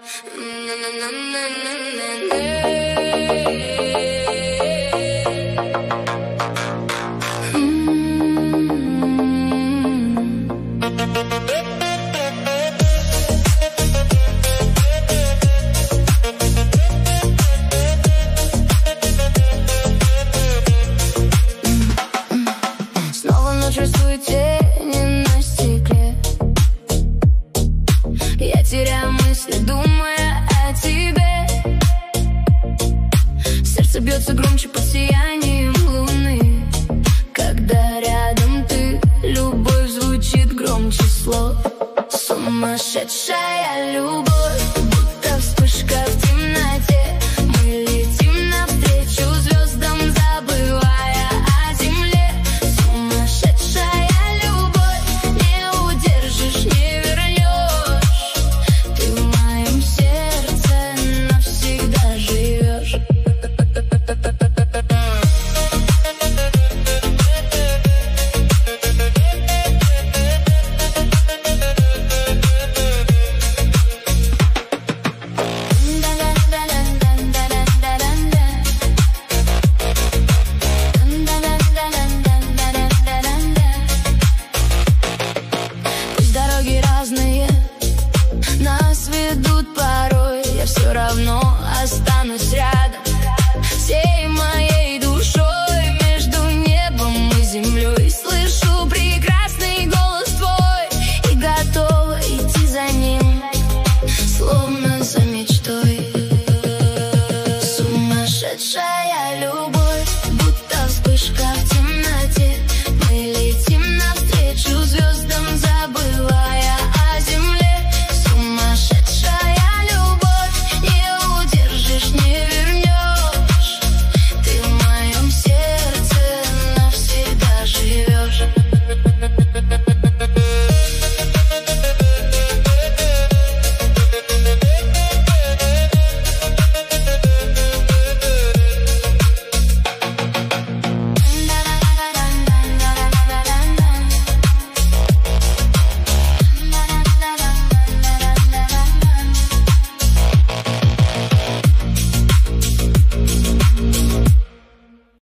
Снова ночь рисует тени на стекле. Я теряю мысли, думая о тебе. Сердце бьется громче под сиянием луны. Когда рядом ты, любовь звучит громче слов. Сумасшедшая любовь, будто вспышка в темноте. Мы летим навстречу звездам, забывая о земле. Сумасшедшая любовь, не удержишь, не вернешь. Ты в моем сердце навсегда живешь. Пусть дороги разные нас ведут порой, я все равно останусь рядом.